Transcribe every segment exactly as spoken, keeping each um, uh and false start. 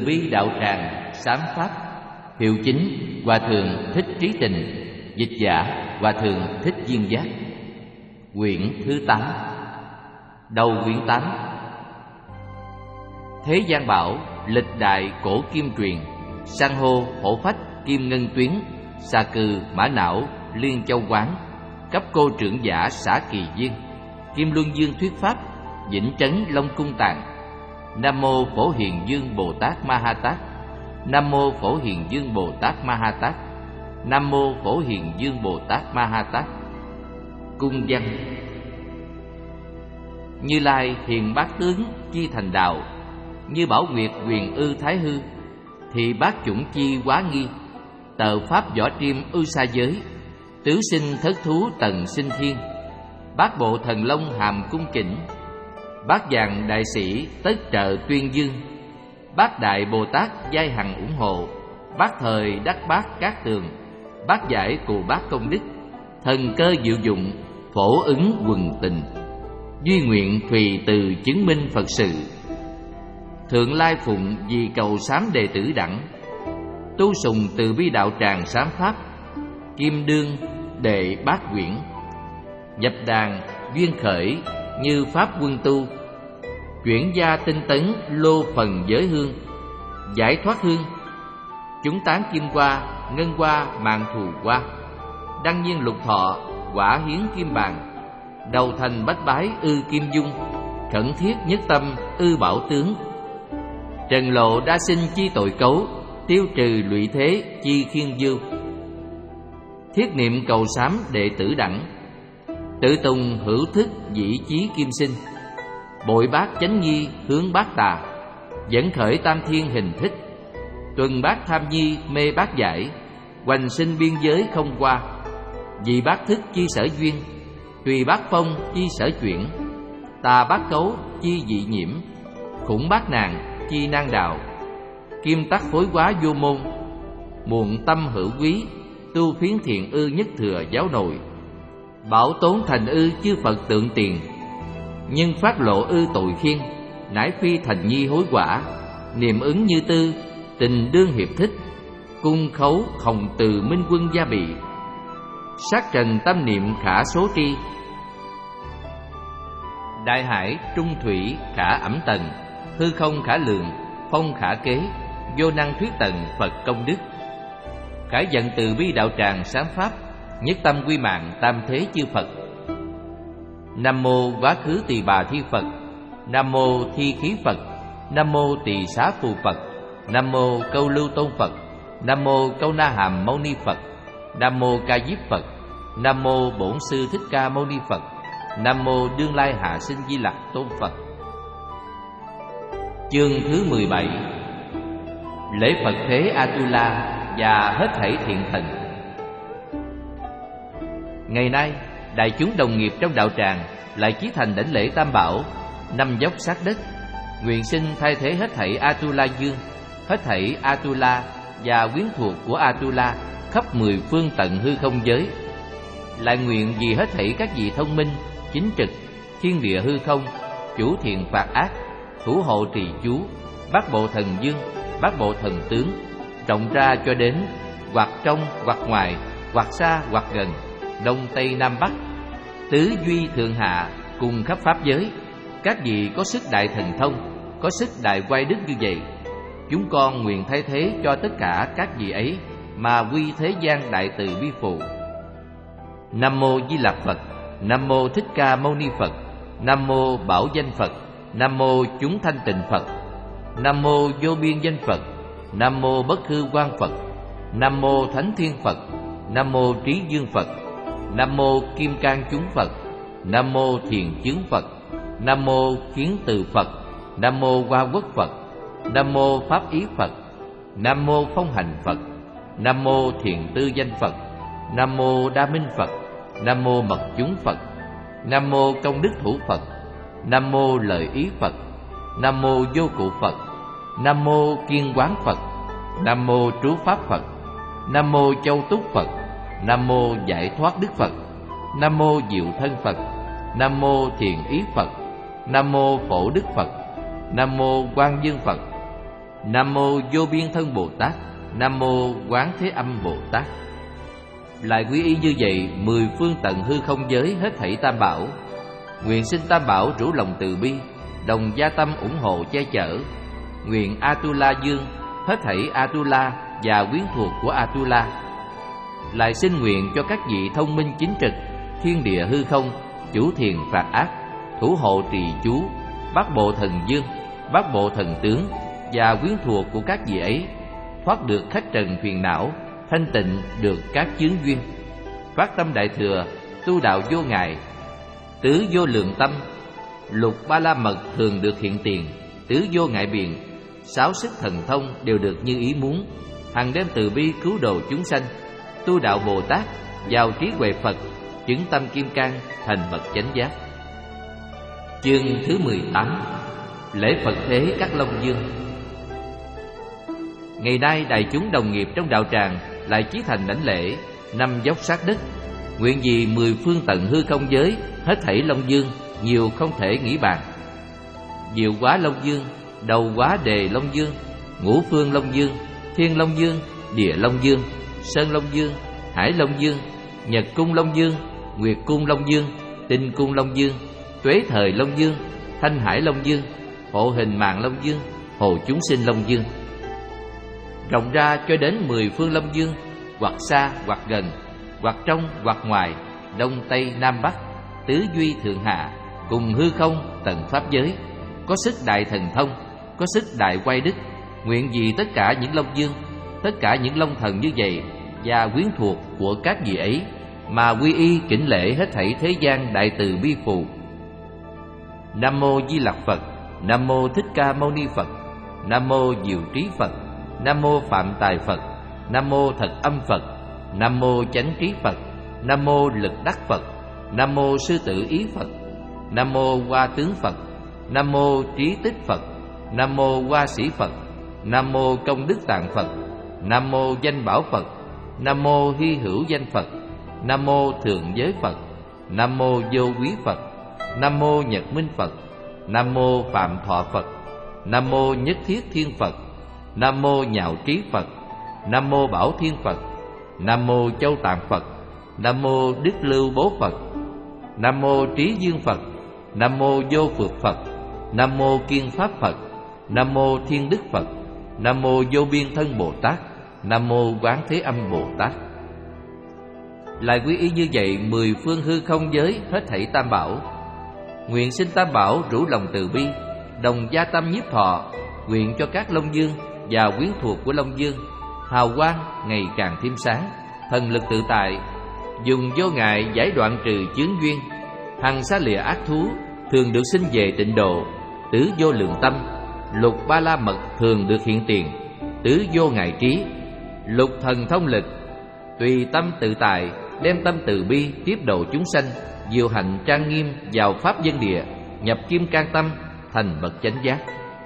bi đạo tràng sám pháp. Hiệu chính Hòa thượng Thích Trí Tình. Dịch giả Hòa thượng Thích Duyên Giác. Quyển thứ tám. Đầu quyển tám. Thế gian bảo, lịch đại cổ kim truyền. San hô hổ phách kim ngân tuyến. Xà cừ mã não liên châu quán. Cấp cô trưởng giả xã Kỳ Viên. Kim Luân Dương thuyết pháp. Vĩnh Trấn Long Cung Tạng. Nam mô Phổ Hiền Dương Bồ Tát Ma Ha Tát. Nam mô Phổ Hiền Dương Bồ Tát Ma Ha Tát. Nam mô Phổ Hiền Dương Bồ Tát Ma Ha Tát. Cung văn. Như Lai hiền bát tướng chi thành đạo. Như Bảo Nguyệt quyền ư thái hư. Thì bát chủng chi quá nghi. Tờ pháp võ triêm ư sa giới. Tứ sinh thất thú tần sinh thiên. Bát bộ thần long hàm cung chỉnh. Bát vàng đại sĩ tất trợ tuyên dương. Bát đại Bồ Tát giai hằng ủng hộ. Bát thời đắc bát cát tường. Bát giải cù bát công đức. Thần cơ diệu dụng phổ ứng quần tình. Duy nguyện tùy từ chứng minh Phật sự. Thượng lai phụng vì cầu sám đệ tử đẳng. Tu sùng từ bi đạo tràng sám pháp. Kim đương đệ bát quyển. Nhập đàn duyên khởi như pháp quân tu. Chuyển gia tinh tấn lô phần giới hương. Giải thoát hương chúng tán kim qua. Ngân qua mạng thù qua. Đăng nhiên lục thọ quả hiến kim bàn. Đầu thành bách bái ư kim dung. Khẩn thiết nhất tâm ư bảo tướng. Trần lộ đa sinh chi tội cấu. Tiêu trừ lụy thế chi khiên dư. Thiết niệm cầu sám đệ tử đẳng. Tự tùng hữu thức dĩ chí kim sinh. Bội bát chánh nhi hướng bát tà. Dẫn khởi tam thiên hình thích. Tuần bát tham nhi mê bát giải. Hoành sinh biên giới không qua. Dị bát thức chi sở duyên. Tùy bát phong chi sở chuyển. Tà bát cấu chi dị nhiễm. Khủng bát nàng chi nan đạo. Kim tắc phối quá vô môn. Muộn tâm hữu quý. Tu phiến thiện ư nhất thừa giáo nội. Bảo tốn thành ư chư Phật tượng tiền. Nhưng phát lộ ư tội khiên. Nãi phi thành nhi hối quả. Niệm ứng như tư tình đương hiệp thích. Cung khấu hồng từ minh quân gia bị. Sát trần tâm niệm khả số tri. Đại hải trung thủy khả ẩm tần. Hư không khả lượng phong khả kế. Vô năng thuyết tần Phật công đức. Khải vận từ bi đạo tràng sáng pháp. Nhất tâm quy mạng tam thế chư Phật. Nam mô quá khứ tỳ bà thi Phật. Nam mô thi khí Phật. Nam mô tỳ xá phù Phật. Nam mô câu lưu tôn Phật. Nam mô câu na hàm mâu ni Phật. Nam mô ca diếp Phật. Nam mô bổn sư thích ca mâu ni Phật. Nam mô đương lai hạ sinh di lặc tôn Phật. Chương thứ mười bảy. Lễ Phật thế Atula và hết thảy thiện thần. Ngày nay, đại chúng đồng nghiệp trong đạo tràng lại chí thành đảnh lễ Tam Bảo, năm dốc sát đất, nguyện xin thay thế hết thảy Atula dương, hết thảy Atula và quyến thuộc của Atula khắp mười phương tận hư không giới. Lại nguyện vì hết thảy các vị thông minh, chính trực, thiên địa hư không, chủ thiện phạt ác, thủ hộ trì chú, bát bộ thần dương, bát bộ thần tướng, trọng ra cho đến hoặc trong hoặc ngoài, hoặc xa hoặc gần, đông tây nam bắc, tứ duy thượng hạ cùng khắp pháp giới. Các vị có sức đại thần thông, có sức đại oai đức như vậy, chúng con nguyện thay thế cho tất cả các vị ấy mà quy thế gian đại từ bi phụ. Nam mô Di Lặc Phật. Nam mô Thích Ca Mâu Ni Phật. Nam mô Bảo Danh Phật. Nam mô Chúng Thanh Tịnh Phật. Nam mô Vô Biên Danh Phật. Nam mô Bất Hư Quang Phật. Nam mô Thánh Thiên Phật. Nam mô Trí Dương Phật. Nam mô Kim Cang Chúng Phật. Nam mô Thiền Chướng Phật. Nam mô Kiến Từ Phật. Nam mô Hoa Quốc Phật. Nam mô Pháp Ý Phật. Nam mô Phong Hành Phật. Nam mô Thiền Tư Danh Phật. Nam mô Đa Minh Phật. Nam mô Mật Chúng Phật. Nam mô Công Đức Thủ Phật. Nam mô Lợi Ý Phật. Nam mô Vô Cụ Phật. Nam mô Kiên Quán Phật. Nam mô Trú Pháp Phật. Nam mô Châu Túc Phật. Nam mô Giải Thoát Đức Phật. Nam mô Diệu Thân Phật. Nam mô Thiền Ý Phật. Nam mô Phổ Đức Phật. Nam mô Quang Dương Phật. Nam mô Vô Biên Thân Bồ Tát. Nam mô Quán Thế Âm Bồ Tát. Lại quy y như vậy mười phương tận hư không giới hết thảy tam bảo. Nguyện xin tam bảo rủ lòng từ bi, đồng gia tâm ủng hộ che chở. Nguyện Atula Dương, hết thảy Atula và quyến thuộc của Atula. Lại xin nguyện cho các vị thông minh chính trực, thiên địa hư không, chủ thiền phạt ác, thủ hộ trì chú, bát bộ thần dương, bát bộ thần tướng và quyến thuộc của các vị ấy, thoát được khách trần phiền não, thanh tịnh được các chướng duyên, phát tâm đại thừa, tu đạo vô ngại, tứ vô lượng tâm, lục ba la mật thường được hiện tiền, tứ vô ngại biện, sáu sức thần thông đều được như ý muốn, hằng đêm từ bi cứu độ chúng sanh, tu đạo Bồ Tát, vào trí huệ Phật, chứng tâm kim cang, thành bậc chánh giác. Chương thứ mười tám. Lễ Phật thế các Long Dương. Ngày nay đại chúng đồng nghiệp trong đạo tràng lại chí thành đảnh lễ, năm dốc sát đất, nguyện vì mười phương tận hư không giới hết thảy Long Dương, nhiều không thể nghĩ bàn. Diệu Quá Long Dương, Đầu Quá Đề Long Dương, Ngũ Phương Long Dương, Thiên Long Dương, Địa Long Dương, Sơn Long Dương, Hải Long Dương, Nhật Cung Long Dương, Nguyệt Cung Long Dương, Tinh Cung Long Dương, Tuế Thời Long Dương, Thanh Hải Long Dương, Hộ Hình Mạng Long Dương, Hồ Chúng Sinh Long Dương. Rộng ra cho đến mười phương Long Dương, hoặc xa hoặc gần, hoặc trong hoặc ngoài, đông tây nam bắc, tứ duy thượng hạ, cùng hư không tận pháp giới, có sức đại thần thông, có sức đại quay đức. Nguyện vì tất cả những Long Dương, tất cả những Long Thần như vậy và quyến thuộc của các vị ấy mà quy y kính lễ hết thảy thế gian đại từ bi phù. Nam mô Di Lặc Phật. Nam mô Thích Ca Mâu Ni Phật. Nam mô Diệu Trí Phật. Nam mô Phạm Tài Phật. Nam mô Thật Âm Phật. Nam mô Chánh Trí Phật. Nam mô Lực Đắc Phật. Nam mô Sư Tử Ý Phật. Nam mô Hoa Tướng Phật. Nam mô Trí Tích Phật. Nam mô Hoa Sĩ Phật. Nam mô Công Đức Tạng Phật. Nam mô Danh Bảo Phật. Nam mô Hy Hữu Danh Phật. Nam mô Thượng Giới Phật. Nam mô Vô Quý Phật. Nam mô Nhật Minh Phật. Nam mô Phạm Thọ Phật. Nam mô Nhất Thiết Thiên Phật. Nam mô Nhạo Trí Phật. Nam mô Bảo Thiên Phật. Nam mô Châu Tạng Phật. Nam mô Đức Lưu Bố Phật. Nam mô Trí Dương Phật. Nam mô Vô Phược Phật. Nam mô Kiên Pháp Phật. Nam mô Thiên Đức Phật. Nam mô Vô Biên Thân Bồ Tát. Nam mô Quán Thế Âm Bồ Tát. Lại quy y như vậy mười phương hư không giới hết thảy tam bảo. Nguyện xin tam bảo rủ lòng từ bi, đồng gia tâm nhiếp thọ, nguyện cho các Long Dương và quyến thuộc của Long Dương hào quang ngày càng thêm sáng, thần lực tự tại, dùng vô ngại giải đoạn trừ chướng duyên, hằng xa lìa ác thú, thường được sinh về tịnh độ, tứ vô lượng tâm, lục ba la mật thường được hiện tiền, tứ vô ngại trí, lục thần thông lực, tùy tâm tự tại, đem tâm từ bi tiếp độ chúng sanh, diệu hạnh trang nghiêm vào pháp dân địa, nhập kim cang tâm, thành bậc chánh giác.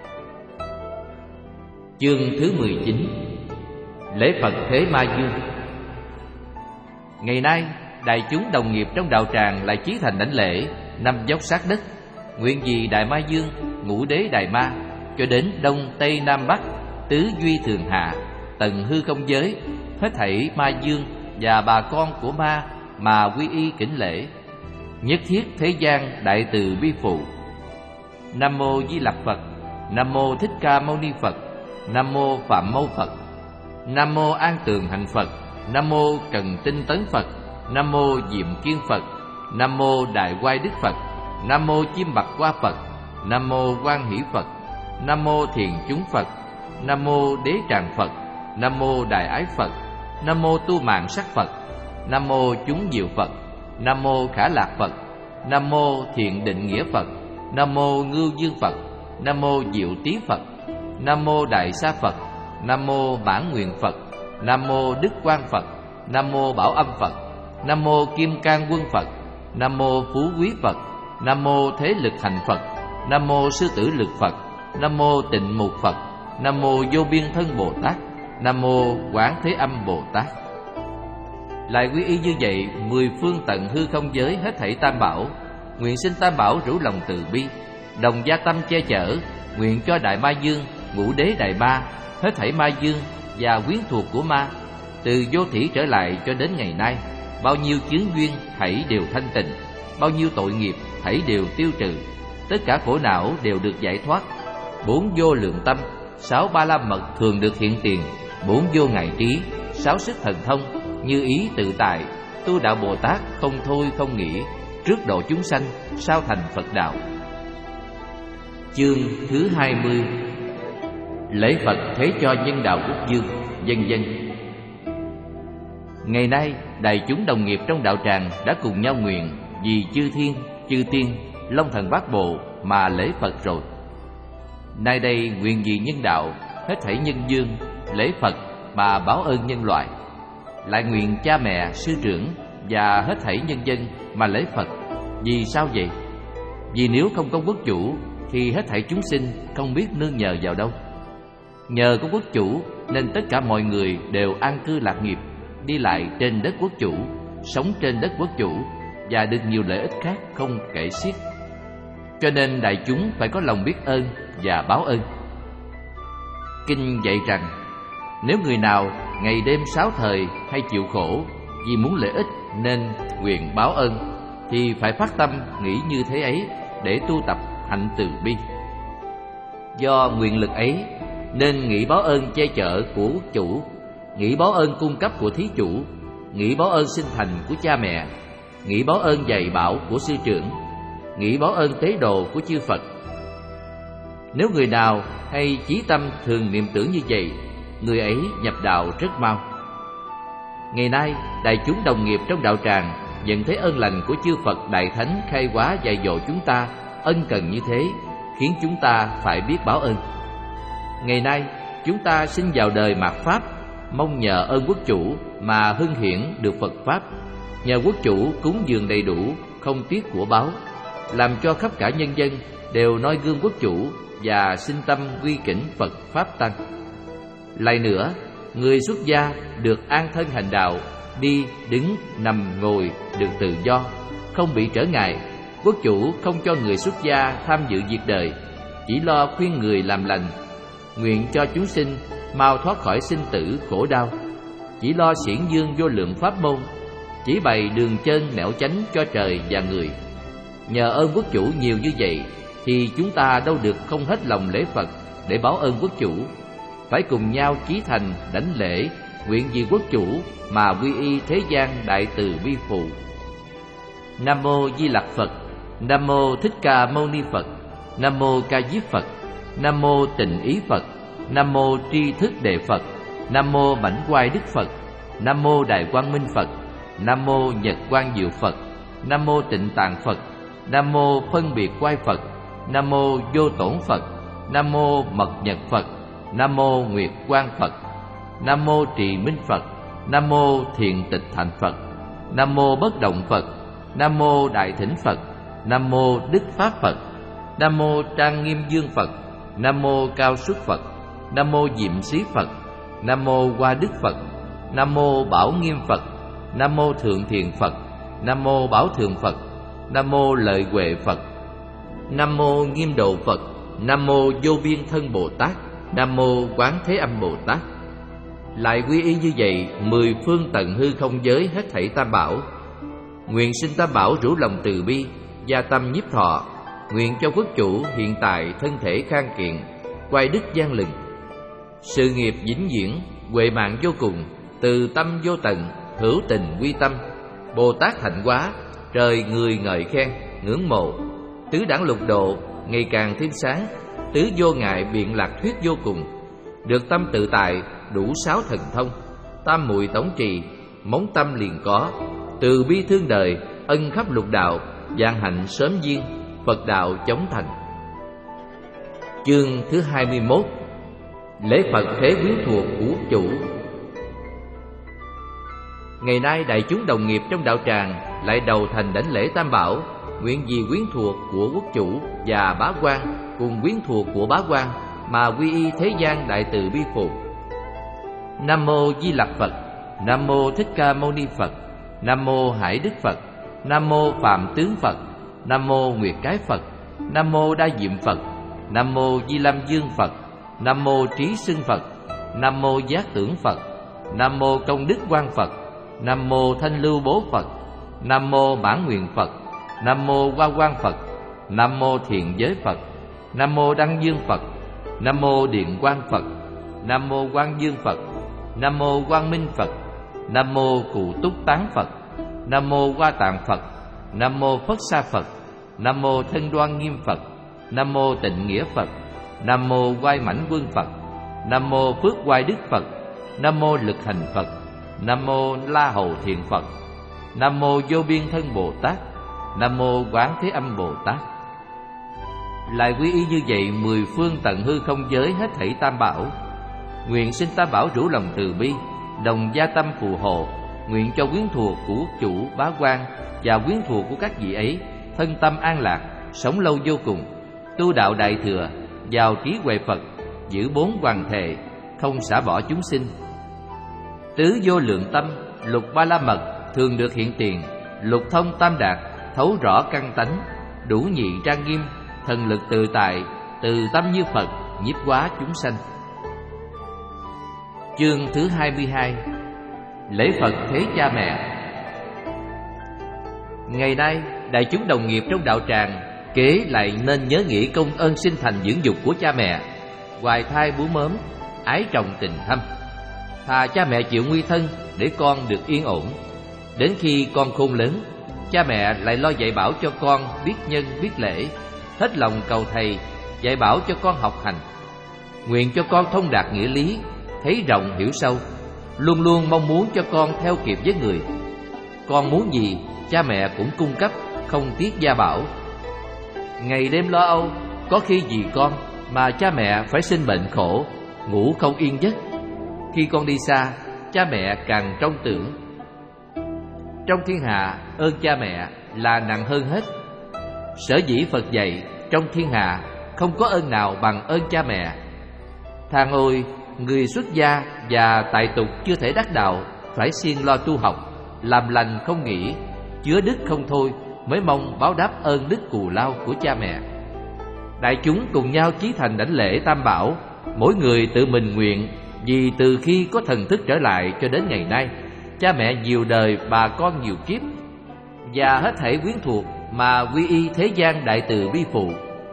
Chương thứ mười chín. Lễ Phật Thế Ma Dương. Ngày nay đại chúng đồng nghiệp trong đạo tràng lại chí thành đảnh lễ, năm dốc sát đất, nguyện vì Đại Ma Dương, Ngũ Đế Đại Ma, cho đến đông tây nam bắc, tứ duy thường hạ, tận hư không giới, hết thảy ma dương và bà con của ma mà quy y kính lễ, nhất thiết thế gian đại từ bi phụ. Nam mô Di Lặc Phật. Nam mô Thích Ca Mâu Ni Phật. Nam mô Phạm Mâu Phật. Nam mô An Tường Hạnh Phật. Nam mô Cần Tinh Tấn Phật. Nam mô Diệm Kiên Phật. Nam mô Đại Quai Đức Phật. Nam mô Chim Bạc Hoa Phật. Nam mô Quan Hỷ Phật. Nam mô Thiền Chúng Phật. Nam mô Đế Tràng Phật. Nam mô Đại Ái Phật. Nam mô Tu Mạng Sắc Phật. Nam mô Chúng Diệu Phật. Nam mô Khả Lạc Phật. Nam mô Thiện Định Nghĩa Phật. Nam mô Ngưu Dương Phật. Nam mô Diệu Tý Phật. Nam mô Đại Sa Phật. Nam mô Mãn Nguyện Phật. Nam mô Đức Quang Phật. Nam mô Bảo Âm Phật. Nam mô Kim Cang Quân Phật. Nam mô Phú Quý Phật. Nam mô Thế Lực Hành Phật. Nam mô Sư Tử Lực Phật. Nam mô Tịnh Mục Phật. Nam mô Vô Biên Thân Bồ Tát. Nam mô Quán Thế Âm Bồ Tát. Lại quy y như vậy mười phương tận hư không giới hết thảy tam bảo. Nguyện xin tam bảo rủ lòng từ bi, đồng gia tâm che chở, nguyện cho Đại Ma Dương ngũ đế đại ma, hết thảy ma dương và quyến thuộc của ma, từ vô thủy trở lại cho đến ngày nay, bao nhiêu chướng duyên thảy đều thanh tịnh, bao nhiêu tội nghiệp thảy đều tiêu trừ, tất cả khổ não đều được giải thoát. Bốn vô lượng tâm, sáu ba la mật thường được hiện tiền, bốn vô ngại trí, sáu sức thần thông, như ý tự tại, tu đạo Bồ Tát không thôi không nghỉ, trước độ chúng sanh, sau thành Phật đạo. Chương thứ hai mươi: Lễ Phật thế cho nhân đạo quốc dương, vân vân. Ngày nay, đại chúng đồng nghiệp trong đạo tràng đã cùng nhau nguyện vì chư thiên, chư tiên, Long Thần Bát Bộ mà lễ Phật rồi. Nay đây nguyện vì nhân đạo, hết thảy nhân dương, lễ Phật mà báo ơn nhân loại. Lại nguyện cha mẹ, sư trưởng và hết thảy nhân dân mà lễ Phật. Vì sao vậy? Vì nếu không có quốc chủ thì hết thảy chúng sinh không biết nương nhờ vào đâu. Nhờ có quốc chủ nên tất cả mọi người đều an cư lạc nghiệp, đi lại trên đất quốc chủ, sống trên đất quốc chủ và được nhiều lợi ích khác không kể xiết. Cho nên đại chúng phải có lòng biết ơn và báo ơn. Kinh dạy rằng, nếu người nào ngày đêm sáu thời hay chịu khổ vì muốn lợi ích nên nguyện báo ơn, thì phải phát tâm nghĩ như thế ấy để tu tập hạnh từ bi. Do nguyện lực ấy nên nghĩ báo ơn che chở của quốc chủ, nghĩ báo ơn cung cấp của thí chủ, nghĩ báo ơn sinh thành của cha mẹ, nghĩ báo ơn dạy bảo của sư trưởng, nghĩ báo ơn tế độ của chư Phật. Nếu người nào hay chí tâm thường niệm tưởng như vậy, người ấy nhập đạo rất mau. Ngày nay, đại chúng đồng nghiệp trong đạo tràng nhận thấy ơn lành của chư Phật Đại Thánh khai hóa dạy dỗ chúng ta ân cần như thế, khiến chúng ta phải biết báo ơn. Ngày nay, chúng ta sinh vào đời mạt Pháp, mong nhờ ơn quốc chủ mà hưng hiển được Phật Pháp. Nhờ quốc chủ cúng dường đầy đủ, không tiếc của báu, làm cho khắp cả nhân dân đều noi gương quốc chủ và sinh tâm quy kính Phật Pháp Tăng. Lại nữa, người xuất gia được an thân hành đạo, đi, đứng, nằm, ngồi được tự do, không bị trở ngại. Quốc chủ không cho người xuất gia tham dự việc đời, chỉ lo khuyên người làm lành, nguyện cho chúng sinh mau thoát khỏi sinh tử khổ đau, chỉ lo xiển dương vô lượng pháp môn, chỉ bày đường chân nẻo chánh cho trời và người. Nhờ ơn quốc chủ nhiều như vậy thì chúng ta đâu được không hết lòng lễ Phật để báo ơn quốc chủ. Phải cùng nhau chí thành đảnh lễ, nguyện vì quốc chủ mà quy y thế gian đại từ bi phụ. Nam mô Di Lặc Phật. Nam mô Thích Ca Mâu Ni Phật. Nam mô Ca Diếp Phật. Nam mô Tịnh Ý Phật. Nam mô Tri Thức Đề Phật. Nam mô Mãnh Quai Đức Phật. Nam mô Đại Quang Minh Phật. Nam mô Nhật Quang Diệu Phật. Nam mô Tịnh Tạng Phật. Nam mô Phân Biệt Quai Phật. Nam mô Vô Tổn Phật. Nam mô Mật Nhật Phật. Nam mô Nguyệt Quang Phật. Nam mô Trì Minh Phật. Nam mô Thiện Tịch Thành Phật. Nam mô Bất Động Phật. Nam mô Đại Thỉnh Phật. Nam mô Đức Pháp Phật. Nam mô Trang Nghiêm Dương Phật. Nam mô Cao Xuất Phật. Nam mô Diệm Xí Phật. Nam mô Hoa Đức Phật. Nam mô Bảo Nghiêm Phật. Nam mô Thượng Thiện Phật. Nam mô Bảo Thượng Phật. Nam mô Lợi Huệ Phật. Nam mô Nghiêm Độ Phật. Nam mô Vô Biên Thân Bồ Tát. Nam mô Quán Thế Âm Bồ Tát. Lại quy y như vậy mười phương tận hư không giới hết thảy tam bảo. Nguyện sinh tam bảo rủ lòng từ bi, gia tâm nhiếp thọ. Nguyện cho quốc chủ hiện tại thân thể khang kiện, quay đức gian lừng, sự nghiệp vĩnh viễn, huệ mạng vô cùng, từ tâm vô tận, hữu tình quy tâm, Bồ Tát hạnh hóa, trời người ngợi khen, ngưỡng mộ, tứ đẳng lục độ ngày càng thêm sáng, tứ vô ngại biện lạc thuyết vô cùng, được tâm tự tại, đủ sáu thần thông, tam muội tổng trì, móng tâm liền có, từ bi thương đời, ân khắp lục đạo, vạn hạnh sớm duyên, Phật đạo chóng thành. Chương thứ hai mươi mốt: Lễ Phật thế quyến thuộc của quốc chủ. Ngày nay đại chúng đồng nghiệp trong đạo tràng lại đầu thành đảnh lễ tam bảo, nguyện vì quyến thuộc của quốc chủ và bá quan cùng quyến thuộc của bá quan mà quy y thế gian đại từ bi phụ. Nam mô Di Lặc Phật. Nam mô Thích Ca Mâu Ni Phật. Nam mô Hải Đức Phật. Nam mô Phạm Tướng Phật. Nam mô Nguyệt Cái Phật. Nam mô Đa Diệm Phật. Nam mô Di Lâm Dương Phật. Nam mô trí xưng Phật. Nam mô giác tưởng Phật. Nam mô công đức quang Phật. Nam mô thanh lưu bố Phật. Nam mô mãn nguyện Phật. Nam mô hoa quang Phật. Nam mô thiện giới Phật. Nam mô đăng dương Phật. Nam mô điện quang Phật. Nam mô quang dương Phật. Nam mô quang minh Phật. Nam mô cụ túc tán Phật. Nam mô hoa tạng Phật. Nam mô Phất Sa Phật. Nam mô thân đoan nghiêm Phật. Nam mô tịnh nghĩa Phật. Nam mô oai mãnh quân Phật. Nam mô phước oai đức Phật. Nam mô lực hành Phật. Nam mô la hầu thiện Phật. Nam mô vô biên thân Bồ Tát. Nam mô quán thế âm Bồ Tát. Lại quy y như vậy mười phương tận hư không giới hết thảy tam bảo. Nguyện xin tam bảo rủ lòng từ bi, đồng gia tâm phù hộ. Nguyện cho quyến thuộc của quốc chủ bá quan và quyến thuộc của các vị ấy thân tâm an lạc, sống lâu vô cùng, tu đạo đại thừa, vào trí huệ Phật, giữ bốn hoàn thệ, không xả bỏ chúng sinh. Tứ vô lượng tâm, lục ba la mật thường được hiện tiền, lục thông tam đạt thấu rõ căn tánh, đủ nhị trang nghiêm, thần lực tự tại, từ tâm như Phật, nhiếp hóa chúng sanh. Chương thứ hai mươi hai. Lễ Phật thế cha mẹ. Ngày nay, đại chúng đồng nghiệp trong đạo tràng kế lại nên nhớ nghĩ công ơn sinh thành dưỡng dục của cha mẹ, hoài thai bú mớm, ái trọng tình thâm. Thà cha mẹ chịu nguy thân để con được yên ổn. Đến khi con khôn lớn, cha mẹ lại lo dạy bảo cho con biết nhân biết lễ, hết lòng cầu thầy dạy bảo cho con học hành. Nguyện cho con thông đạt nghĩa lý, thấy rộng hiểu sâu, luôn luôn mong muốn cho con theo kịp với người. Con muốn gì, cha mẹ cũng cung cấp, không tiếc gia bảo. Ngày đêm lo âu, có khi vì con mà cha mẹ phải sinh bệnh khổ, ngủ không yên giấc. Khi con đi xa, cha mẹ càng trông tưởng. Trong thiên hạ, ơn cha mẹ là nặng hơn hết. Sở dĩ Phật dạy, trong thiên hạ không có ơn nào bằng ơn cha mẹ. Thang ôi, người xuất gia và tại tục chưa thể đắc đạo, phải siêng lo tu học, làm lành không nghỉ, chứa đức không thôi, mới mong báo đáp ơn đức cù lao của cha mẹ. Đại chúng cùng nhau chí thành đảnh lễ tam bảo, mỗi người tự mình nguyện, vì từ khi có thần thức trở lại cho đến ngày nay, cha mẹ nhiều đời, bà con nhiều kiếp, và hết thảy quyến thuộc mà quy y thế gian đại từ bi phụ.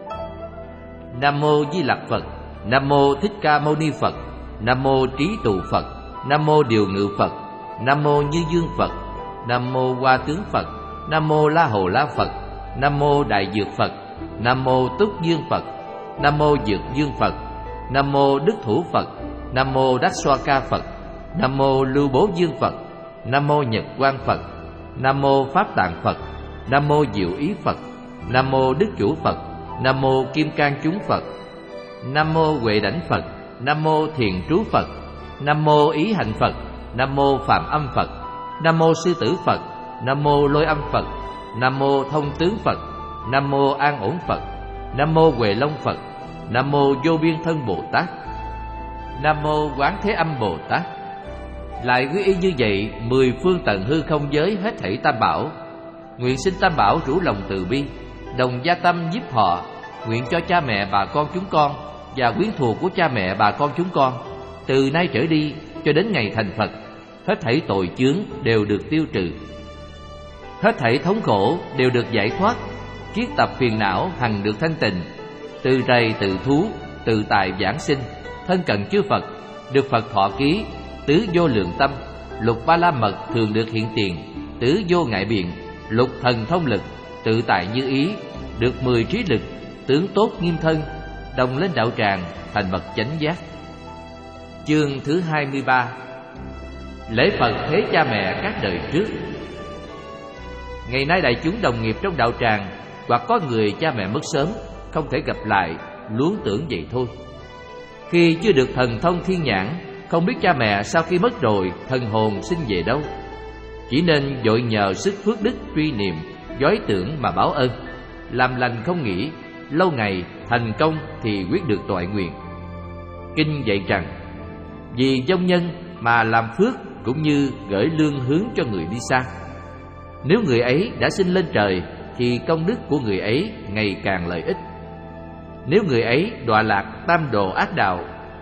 Nam mô Di Lặc Phật. Nam mô Thích Ca Mâu Ni Phật. Nam mô Trí Tụ Phật. Nam mô Điều Ngự Phật. Nam mô Như Dương Phật. Nam mô Hoa Tướng Phật. Nam mô La Hồ La Phật. Nam mô Đại Dược Phật. Nam mô Túc Dương Phật. Nam mô Dược Dương Phật. Nam mô Đức Thủ Phật. Nam mô Đắc Xoa Ca Phật. Nam mô Lưu Bố Dương Phật. Nam mô Nhật Quang Phật. Nam mô Pháp Tạng Phật. Nam mô Diệu Ý Phật. Nam mô Đức Chủ Phật. Nam mô Kim Cang Chúng Phật. Nam mô Huệ Đảnh Phật. Nam mô Thiền Trú Phật. Nam mô Ý Hạnh Phật. Nam mô Phạm Âm Phật. Nam mô Sư Tử Phật. Nam mô Lôi Âm Phật. Nam mô Thông Tướng Phật. Nam mô An Ổn Phật. Nam mô Huệ Long Phật. Nam mô Vô Biên Thân Bồ Tát. Nam mô Quán Thế Âm Bồ Tát. Lại quy y như vậy mười phương tận hư không giới hết thảy tam bảo. Nguyện xin tam bảo rủ lòng từ bi, đồng gia tâm giúp họ. Nguyện cho cha mẹ bà con chúng con và quyến thuộc của cha mẹ bà con chúng con, từ nay trở đi cho đến ngày thành Phật, hết thảy tội chướng đều được tiêu trừ, hết thảy thống khổ đều được giải thoát, kiết tập phiền não hằng được thanh tịnh, từ rầy từ thú, từ tài giảng sinh, thân cận chư Phật, được Phật thọ ký, tứ vô lượng tâm, lục ba la mật thường được hiện tiền, tứ vô ngại biện, lục thần thông lực, tự tại như ý, được mười trí lực, tướng tốt nghiêm thân, đồng lên đạo tràng, thành bậc chánh giác. Chương thứ hai mươi ba. Lễ Phật thế cha mẹ các đời trước. Ngày nay đại chúng đồng nghiệp trong đạo tràng, hoặc có người cha mẹ mất sớm, không thể gặp lại, luống tưởng vậy thôi. Khi chưa được thần thông thiên nhãn, không biết cha mẹ sau khi mất rồi thần hồn sinh về đâu, chỉ nên vội nhờ sức phước đức truy niệm, dối tưởng mà báo ơn, làm lành không nghỉ, lâu ngày thành công thì quyết được toại nguyện. Kinh dạy rằng, vì vong nhân mà làm phước cũng như gửi lương hướng cho người đi xa. Nếu người ấy đã sinh lên trời thì công đức của người ấy ngày càng lợi ích. Nếu người ấy đọa lạc tam đồ ác đạo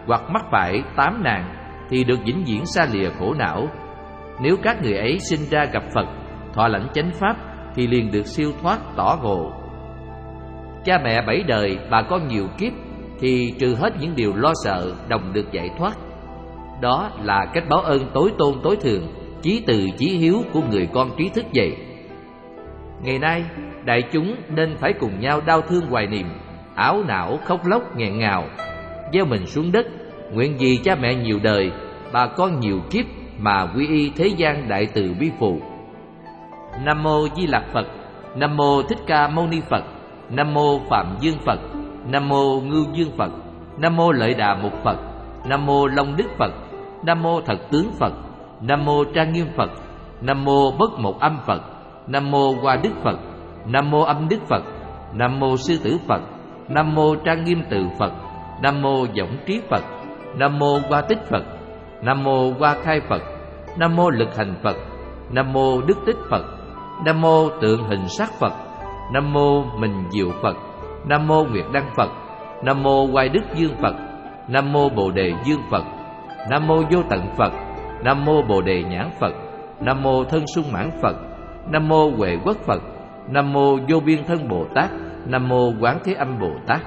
hoặc mắc phải tám nạn thì được vĩnh viễn xa lìa khổ não. Nếu các người ấy sinh ra gặp Phật, thọ lãnh chánh pháp thì liền được siêu thoát tỏ ngộ. Cha mẹ bảy đời, bà con nhiều kiếp thì trừ hết những điều lo sợ, đồng được giải thoát. Đó là cách báo ơn tối tôn tối thượng, chí từ chí hiếu của người con trí thức vậy. Ngày nay, đại chúng nên phải cùng nhau đau thương hoài niệm, áo não khóc lóc nghẹn ngào, gieo mình xuống đất, nguyện vì cha mẹ nhiều đời, bà con nhiều kiếp mà quy y thế gian đại từ bi phụ. Nam mô Di Lặc Phật. Nam mô Thích Ca Mâu Ni Phật. Nam mô Phạm Dương Phật. Nam mô Ngưu Dương Phật. Nam mô Lợi Đà Mục Phật. Nam mô Long Đức Phật. Nam mô Thật Tướng Phật. Nam mô Trang Nghiêm Phật. Nam mô Bất Một Âm Phật. Nam mô Hoa Đức Phật. Nam mô Âm Đức Phật. Nam mô Sư Tử Phật. Nam mô Trang Nghiêm Từ Phật. Nam mô Võng Trí Phật. Nam mô Hoa Tích Phật. Nam mô Hoa Khai Phật. Nam mô Lực Hành Phật. Nam mô Đức Tích Phật. Nam mô Tượng Hình Sắc Phật. Nam mô Mình Diệu Phật. Nam mô Nguyệt Đăng Phật. Nam mô Hoài Đức Dương Phật. Nam mô Bồ Đề Dương Phật. Nam mô Vô Tận Phật. Nam mô Bồ Đề Nhãn Phật. Nam mô Thân Sung Mãn Phật. Nam mô Huệ Quốc Phật. Nam mô Vô Biên Thân Bồ Tát. Nam mô Quán Thế Âm Bồ Tát.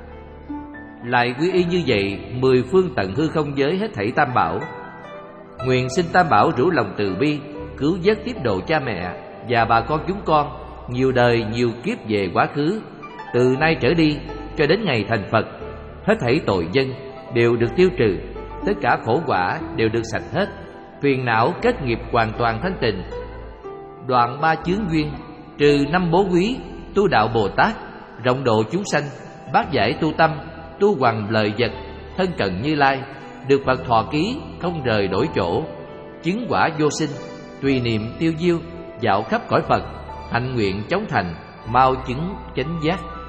Lại quy y như vậy mười phương tận hư không giới hết thảy tam bảo. Nguyện xin tam bảo rủ lòng từ bi, cứu vớt tiếp độ cha mẹ và bà con chúng con nhiều đời nhiều kiếp về quá khứ, từ nay trở đi cho đến ngày thành Phật. Hết thảy tội dân đều được tiêu trừ, tất cả khổ quả đều được sạch hết, phiền não kết nghiệp hoàn toàn thanh tịnh, đoạn ba chướng duyên, trừ năm bố quý, tu đạo Bồ Tát, rộng độ chúng sanh, bát giải tu tâm, tu hoằng lời vật, thân cận Như Lai, được Phật thọ ký, không rời đổi chỗ, chứng quả vô sinh, tùy niệm tiêu diêu, dạo khắp cõi Phật, hạnh nguyện chóng thành, mau chứng chánh giác.